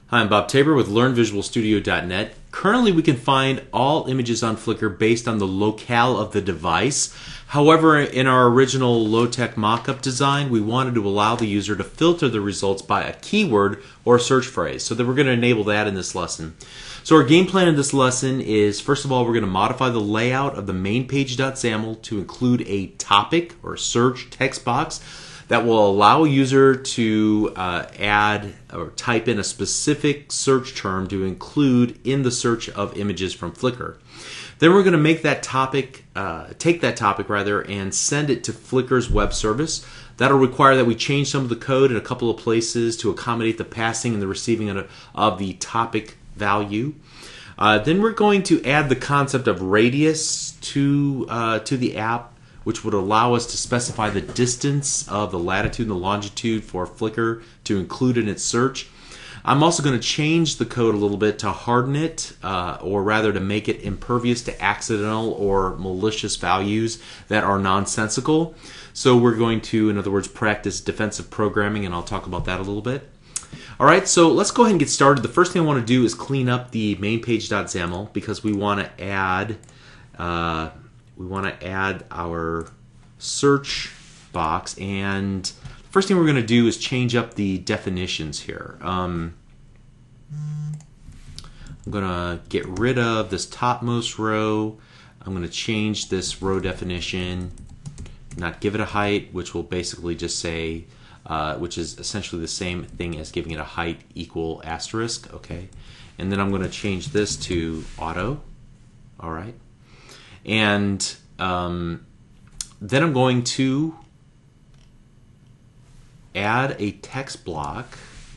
Hi, I'm Bob Tabor with LearnVisualStudio.net. Currently, we can find all images on Flickr based on the locale of the device. However, in our original low-tech mock-up design, we wanted to allow the user to filter the results by a keyword or search phrase. So that we're going to enable that in this lesson. So our game plan in this lesson is, first of all, we're going to modify the layout of the main page.xaml to include a topic or search text box that will allow a user to add or type in a specific search term to include in the search of images from Flickr. Then we're going to make that topic, take that topic rather, and send it to Flickr's web service. That'll require that we change some of the code in a couple of places to accommodate the passing and the receiving of the topic value. Then we're going to add the concept of radius to the app, which would allow us to specify the distance of the latitude and the longitude for Flickr to include in its search. I'm also going to change the code a little bit to harden it, or rather to make it impervious to accidental or malicious values that are nonsensical. So we're going to, in other words, practice defensive programming, and I'll talk about that a little bit. All right, so let's go ahead and get started. The first thing I want to do is clean up the main page.xaml because we want to add our search box, and the first thing we're going to do is change up the definitions here. I'm going to get rid of this topmost row. I'm going to change this row definition, not give it a height, which will basically just say, which is essentially the same thing as giving it a height equal asterisk, okay? And then I'm going to change this to auto, all right? And then I'm going to add a text block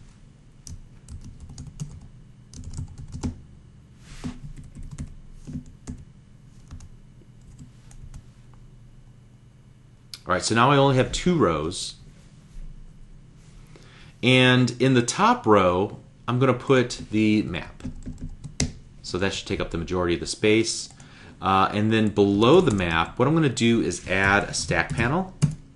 all right, so now I only have 2 rows, and in the top row I'm going to put the map, so that should take up the majority of the space. And then below the map, what I'm going to do is add a stack panel.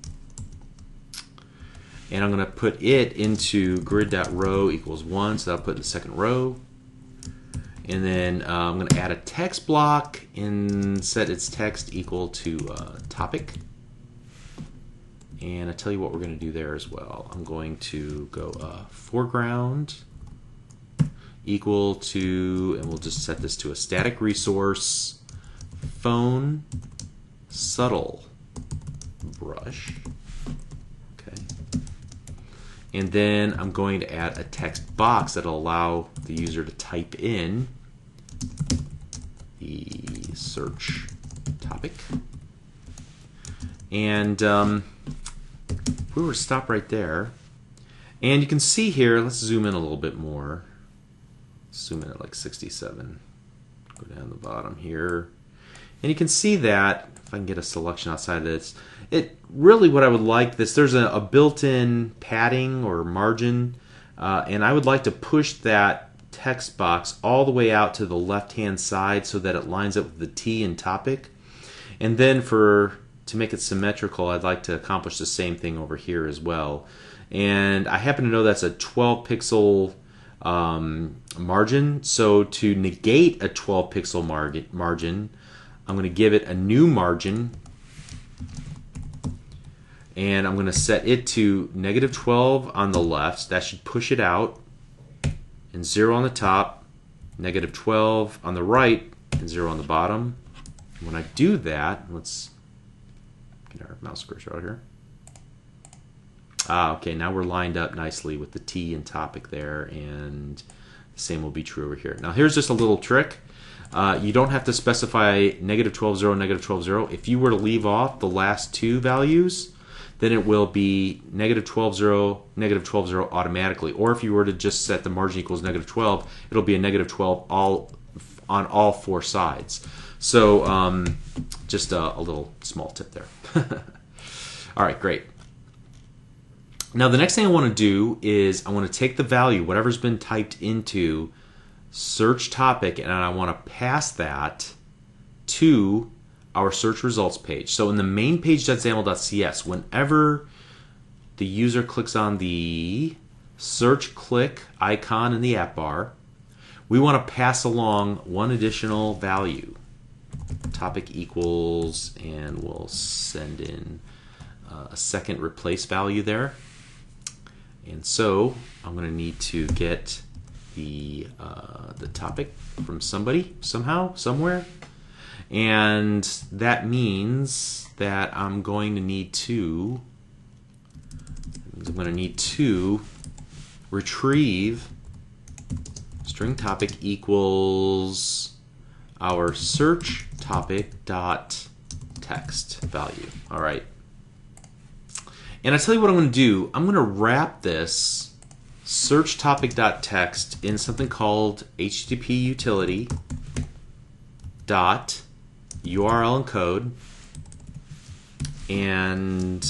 And I'm going to put it into grid.row equals 1, so that'll put in the second row. And then I'm going to add a text block and set its text equal to topic. And I'll tell you what we're going to do there as well. I'm going to go foreground equal to, and we'll just set this to a static resource, phone subtle brush, okay, and then I'm going to add a text box that'll allow the user to type in the search topic. And if we were to stop right there, and you can see here, let's zoom in a little bit more, zoom in at like 67, go down the bottom here. And you can see that, if I can get a selection outside of this, it really what I would like there's a built-in padding or margin, and I would like to push that text box all the way out to the left-hand side so that it lines up with the T in topic. And then to make it symmetrical, I'd like to accomplish the same thing over here as well. And I happen to know that's a 12 pixel margin, so to negate a 12 pixel margin, I'm going to give it a new margin, and I'm going to set it to -12 on the left. That should push it out, and 0 on the top, -12 on the right, and 0 on the bottom. And when I do that, let's get our mouse cursor out here. Okay, now we're lined up nicely with the T and topic there, and the same will be true over here. Now here's just a little trick. You don't have to specify -12, 0, -12, 0. If you were to leave off the last 2 values, then it will be -12, 0, -12, 0 automatically. Or if you were to just set the margin equals -12, it'll be a -12 on all 4 sides. So just a little small tip there. All right, great. Now the next thing I want to do is I want to take the value, whatever's been typed into search topic, and I want to pass that to our search results page. So in the main page.xaml.cs, whenever the user clicks on the search click icon in the app bar, we want to pass along one additional value. Topic equals, and we'll send in a second replace value there. And so I'm going to need to get the topic from somebody, somehow, somewhere. And that means that I'm going to need to retrieve string topic equals our search topic dot text value. All right. And I tell you what I'm going to do. I'm going to wrap this search topic dot text in something called HTTP utility dot URL encode, and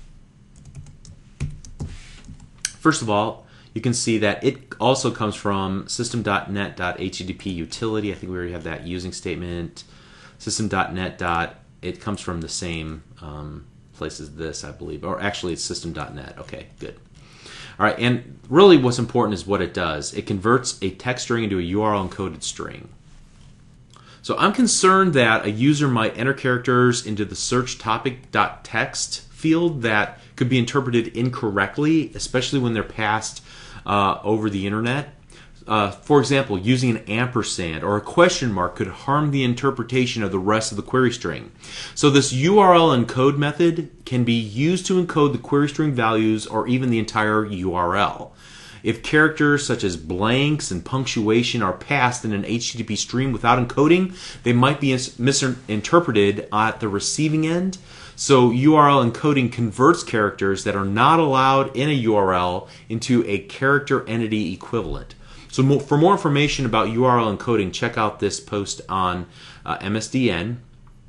first of all, you can see that it also comes from system.net.http utility. I think we already have that using statement. System.net. It comes from the same place as this, I believe, or actually it's system.net. Okay, good. All right, and really what's important is what it does. It converts a text string into a URL encoded string. So I'm concerned that a user might enter characters into the search topic.text field that could be interpreted incorrectly, especially when they're passed over the internet. For example, using an ampersand or a question mark could harm the interpretation of the rest of the query string. So this URL encode method can be used to encode the query string values or even the entire URL. If characters such as blanks and punctuation are passed in an HTTP stream without encoding, they might be misinterpreted at the receiving end. So URL encoding converts characters that are not allowed in a URL into a character entity equivalent. So for more information about URL encoding, check out this post on MSDN.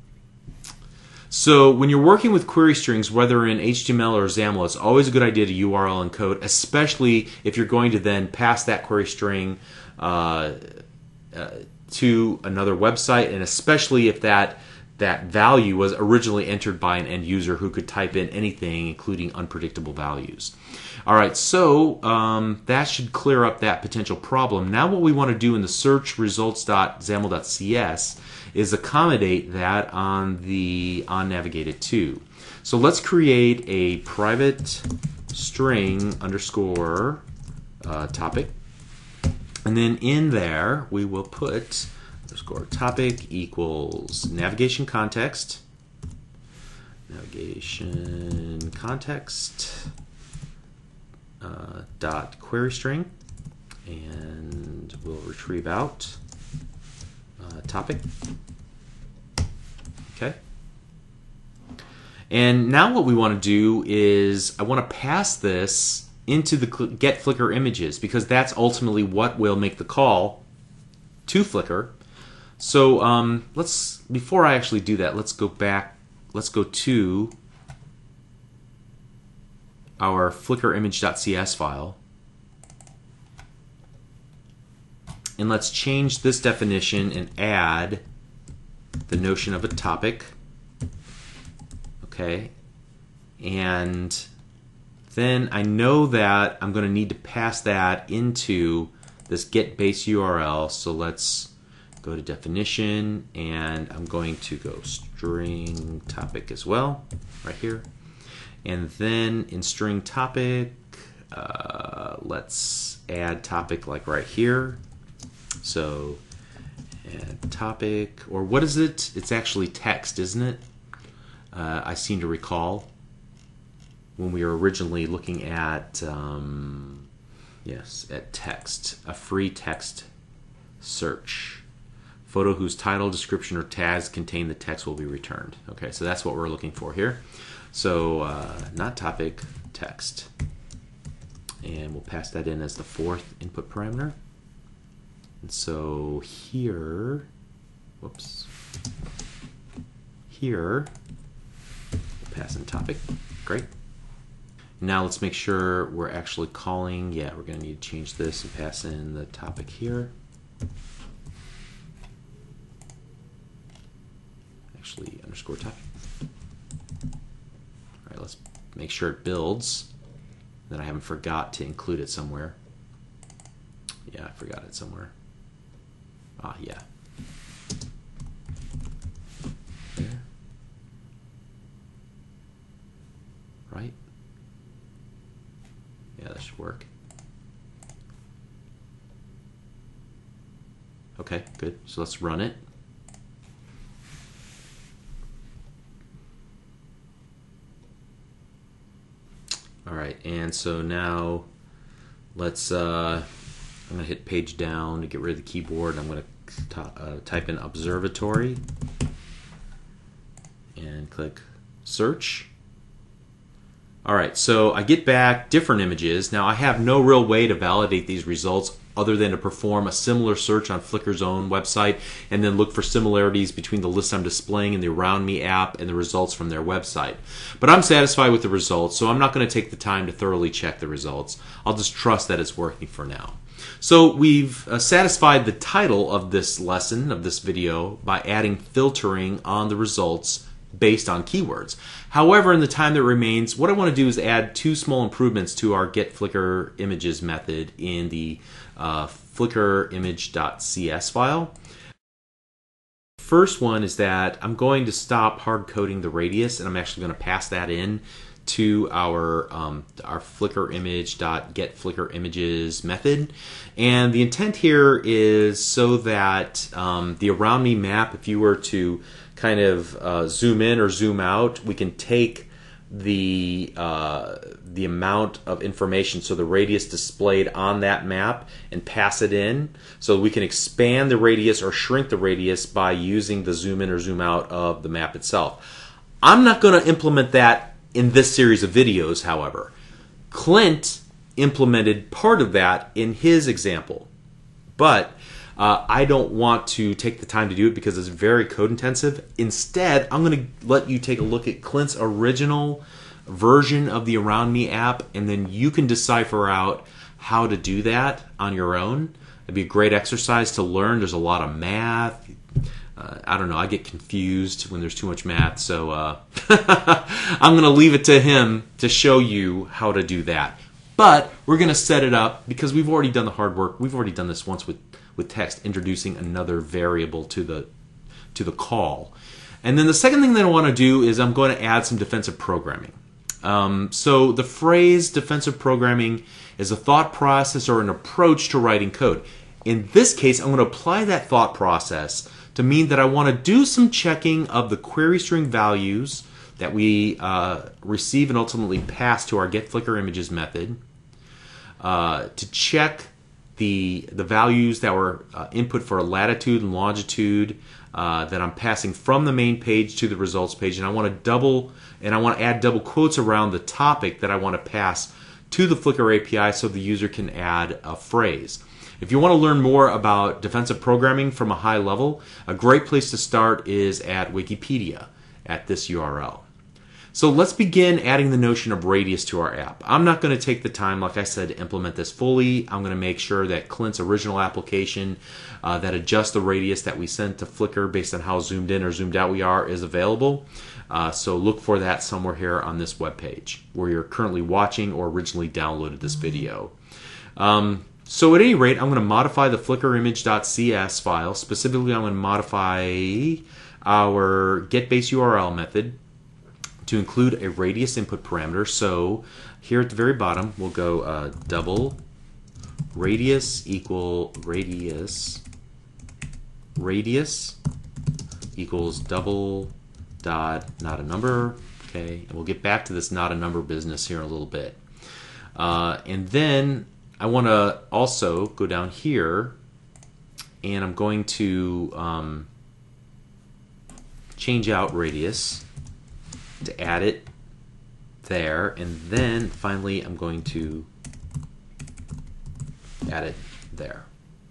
So when you're working with query strings, whether in HTML or XAML, it's always a good idea to URL encode, especially if you're going to then pass that query string to another website, and especially if that value was originally entered by an end user who could type in anything, including unpredictable values. All right, so that should clear up that potential problem. Now what we want to do in the search results.xaml.cs is accommodate that on the onNavigated 2. So let's create a private string underscore topic, and then in there we will put underscore topic equals navigation context dot query string, and we'll retrieve out topic. Okay. And now what we want to do is I want to pass this into the get Flickr images, because that's ultimately what will make the call to Flickr. So before I actually do that, let's go back. Let's go to our Flickr image.cs file, and let's change this definition and add the notion of a topic. Okay, and then I know that I'm going to need to pass that into this get base URL. So let's go to definition, and I'm going to go string topic as well, right here. And then in string topic, let's add topic like right here. So add topic, or what is it? It's actually text, isn't it? I seem to recall when we were originally looking at, at text, a free text search. Photo whose title, description, or tags contain the text will be returned. Okay, so that's what we're looking for here. So not topic, text. And we'll pass that in as the fourth input parameter. And so here, here, we'll pass in topic. Great. Now let's make sure we're actually calling. Yeah, we're going to need to change this and pass in the topic here. Actually, underscore topic. All right, let's make sure it builds. Then I haven't forgot to include it somewhere. Yeah, I forgot it somewhere. Ah, yeah. There. Right? Yeah, that should work. Okay, good. So let's run it. All right, and so now let's, I'm going to hit page down to get rid of the keyboard. I'm going to type in observatory and click search. All right, so I get back different images. Now I have no real way to validate these results other than to perform a similar search on Flickr's own website and then look for similarities between the list I'm displaying in the Around Me app and the results from their website. But I'm satisfied with the results, so I'm not going to take the time to thoroughly check the results. I'll just trust that it's working for now. So we've satisfied the title of this lesson, of this video, by adding filtering on the results based on keywords. However, in the time that remains, what I want to do is add two small improvements to our get Flickr images method in the Flickr image.cs file. First one is that I'm going to stop hard coding the radius, and I'm actually going to pass that in to our Flickr image.get Flickr images method. And the intent here is so that the Around Me map, if you were to kind of zoom in or zoom out, we can take the amount of information, so the radius displayed on that map, and pass it in. So we can expand the radius or shrink the radius by using the zoom in or zoom out of the map itself. I'm not going to implement that in this series of videos, however. Clint implemented part of that in his example, but I don't want to take the time to do it because it's very code intensive. Instead, I'm going to let you take a look at Clint's original version of the Around Me app, and then you can decipher out how to do that on your own. It'd be a great exercise to learn. There's a lot of math. I don't know, I get confused when there's too much math, so I'm going to leave it to him to show you how to do that. But we're going to set it up because we've already done the hard work. We've already done this once with text, introducing another variable to the call. And then the second thing that I want to do is I'm going to add some defensive programming. So the phrase defensive programming is a thought process or an approach to writing code. In this case, I'm going to apply that thought process to mean that I want to do some checking of the query string values that we receive and ultimately pass to our get Flickr images method, to check the values that were input for latitude and longitude that I'm passing from the main page to the results page, and I want to add double quotes around the topic that I want to pass to the Flickr API so the user can add a phrase. If you want to learn more about defensive programming from a high level, a great place to start is at Wikipedia at this URL. So let's begin adding the notion of radius to our app. I'm not going to take the time, like I said, to implement this fully. I'm going to make sure that Clint's original application that adjusts the radius that we sent to Flickr based on how zoomed in or zoomed out we are is available. So look for that somewhere here on this web page where you're currently watching or originally downloaded this video. So at any rate, I'm going to modify the Flickr image.cs file. Specifically, I'm going to modify our getBaseURL method to include a radius input parameter. So here at the very bottom, we'll go double radius equal radius equals double dot not a number. Okay, and we'll get back to this not a number business here in a little bit. And then I want to also go down here, and I'm going to change out radius to add it there, and then finally I'm going to add it there.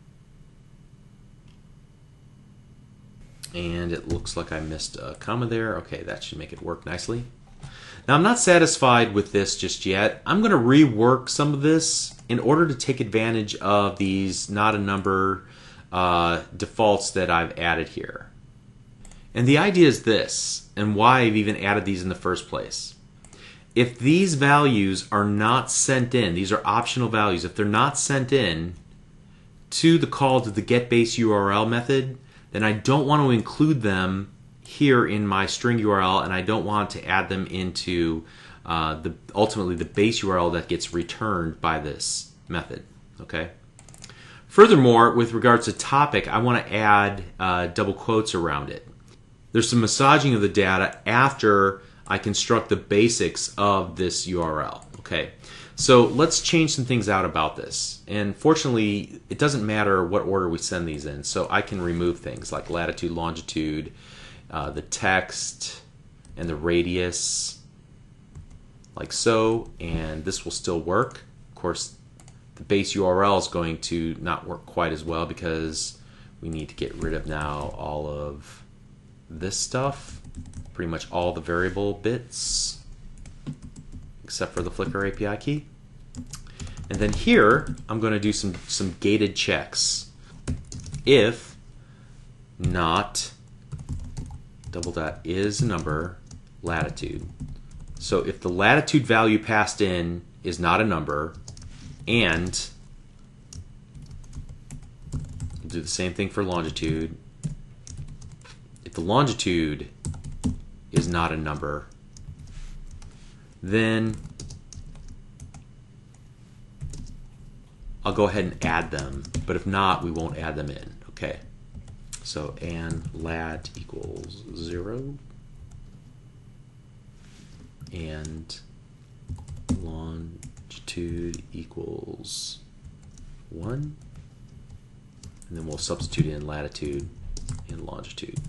And it looks like I missed a comma there. Okay, that should make it work nicely. Now I'm not satisfied with this just yet. I'm going to rework some of this in order to take advantage of these not a number defaults that I've added here. And the idea is this, and why I've even added these in the first place. if these values are not sent in, these are optional values, if they're not sent in to the call to the getBaseURL method, then I don't want to include them here in my string URL, and I don't want to add them into ultimately the base URL that gets returned by this method. Okay. Furthermore, with regards to topic, I want to add double quotes around it. There's some massaging of the data after I construct the basics of this URL. Okay. So let's change some things out about this. And fortunately, it doesn't matter what order we send these in. So I can remove things like latitude, longitude, the text, and the radius, like so. And this will still work. Of course, the base URL is going to not work quite as well because we need to get rid of now all of this stuff, pretty much all the variable bits, except for the Flickr API key. And then here, I'm going to do some gated checks. If not double dot is number latitude. So if the latitude value passed in is not a number, and we'll do the same thing for longitude. If the longitude is not a number, then I'll go ahead and add them, but if not, we won't add them in. Okay, so and lat equals 0 and longitude equals 1, and then we'll substitute in latitude and longitude.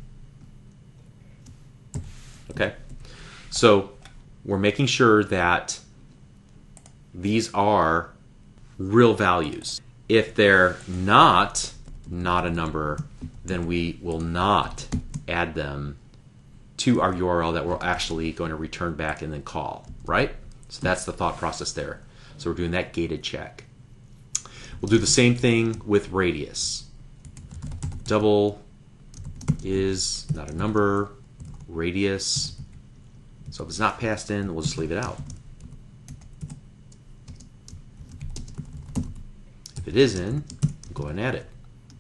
Okay, so we're making sure that these are real values. If they're not a number, then we will not add them to our URL that we're actually going to return back and then call, right? So that's the thought process there. So we're doing that gated check. We'll do the same thing with radius. Double is not a number, radius. So if it's not passed in, we'll just leave it out. If it is in, we'll go ahead and add it.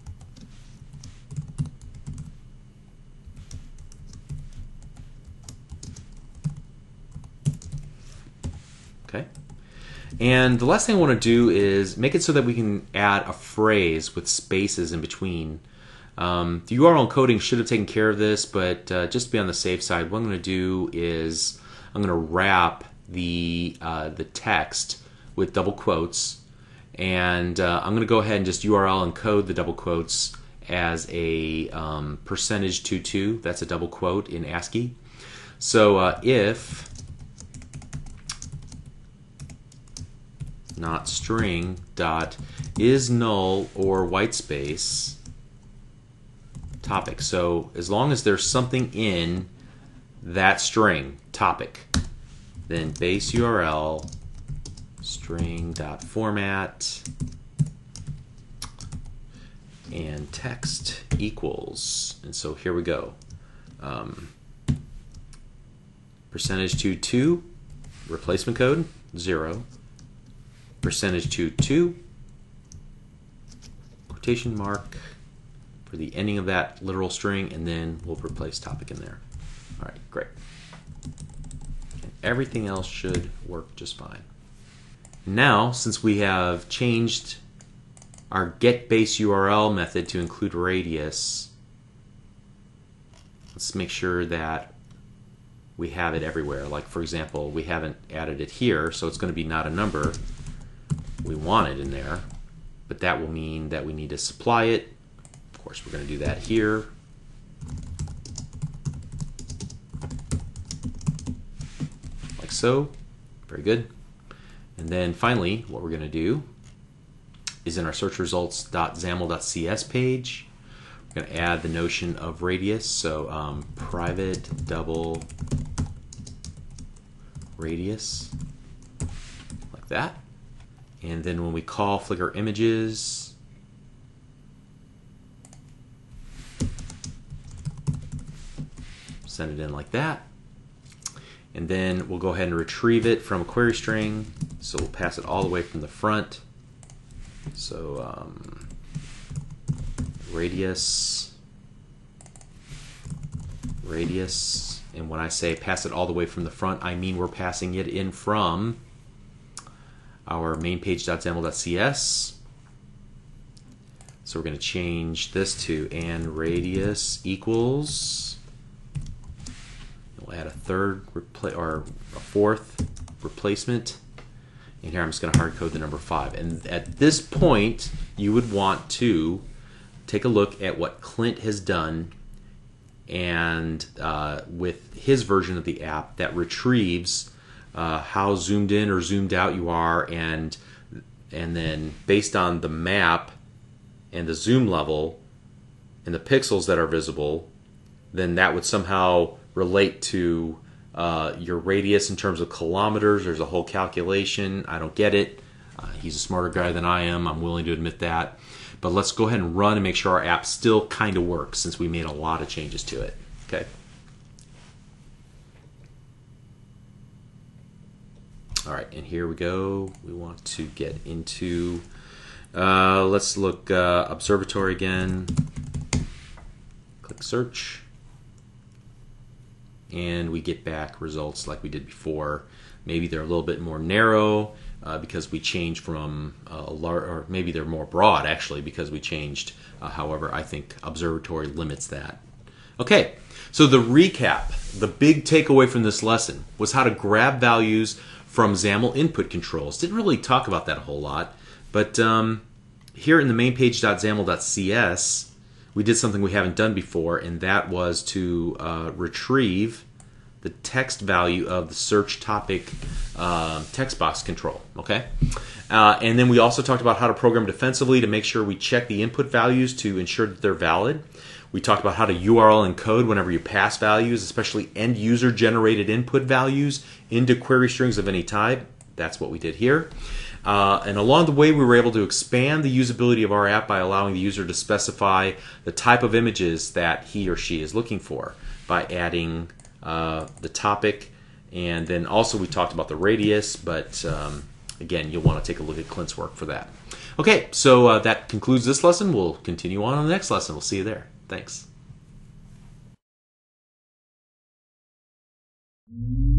Okay. And the last thing I want to do is make it so that we can add a phrase with spaces in between. The URL encoding should have taken care of this, but just to be on the safe side, what I'm going to do is I'm going to wrap the text with double quotes, and I'm going to go ahead and just URL encode the double quotes as a %22. That's a double quote in ASCII. So if not string dot is null or white space topic. So as long as there's something in that string topic, then base URL string dot format and text equals, and so here we go. %22 replacement code 0, %22 quotation mark for the ending of that literal string, and then we'll replace topic in there. All right, great. And everything else should work just fine. Now, since we have changed our getBaseURL method to include radius, let's make sure that we have it everywhere. Like, for example, we haven't added it here, so it's going to be not a number. We want it in there, but that will mean that we need to supply it. Of course, we're going to do that here. Like so. Very good. And then finally, what we're going to do is in our search results.xaml.cs page, we're going to add the notion of radius. So private double radius, like that. And then when we call Flickr images, send it in like that. And then we'll go ahead and retrieve it from a query string. So we'll pass it all the way from the front. So radius, and when I say pass it all the way from the front, I mean we're passing it in from our main page.xaml.cs. So we're going to change this to and radius equals. We'll add a fourth replacement. And here I'm just going to hard code the number 5. And at this point, you would want to take a look at what Clint has done, and with his version of the app that retrieves how zoomed in or zoomed out you are, and then based on the map and the zoom level and the pixels that are visible, then that would somehow relate to your radius in terms of kilometers. There's a whole calculation. I don't get it. He's a smarter guy than I am. I'm willing to admit that. But let's go ahead and run and make sure our app still kind of works, since we made a lot of changes to it. Okay. All right, and here we go. We want to get into, let's look observatory again. Click search. And we get back results like we did before. Maybe they're a little bit more narrow because we changed from or maybe they're more broad actually because we changed. However, I think observatory limits that. Okay, so the recap, the big takeaway from this lesson was how to grab values from XAML input controls. Didn't really talk about that a whole lot, but here in the main page.xaml.cs, we did something we haven't done before, and that was to retrieve the text value of the search topic text box control. Okay, and then we also talked about how to program defensively to make sure we check the input values to ensure that they're valid. We talked about how to URL encode whenever you pass values, especially end user generated input values, into query strings of any type. That's what we did here. And along the way, we were able to expand the usability of our app by allowing the user to specify the type of images that he or she is looking for by adding the topic. And then also we talked about the radius, but again, you'll want to take a look at Clint's work for that. Okay, so that concludes this lesson. We'll continue on the next lesson. We'll see you there. Thanks.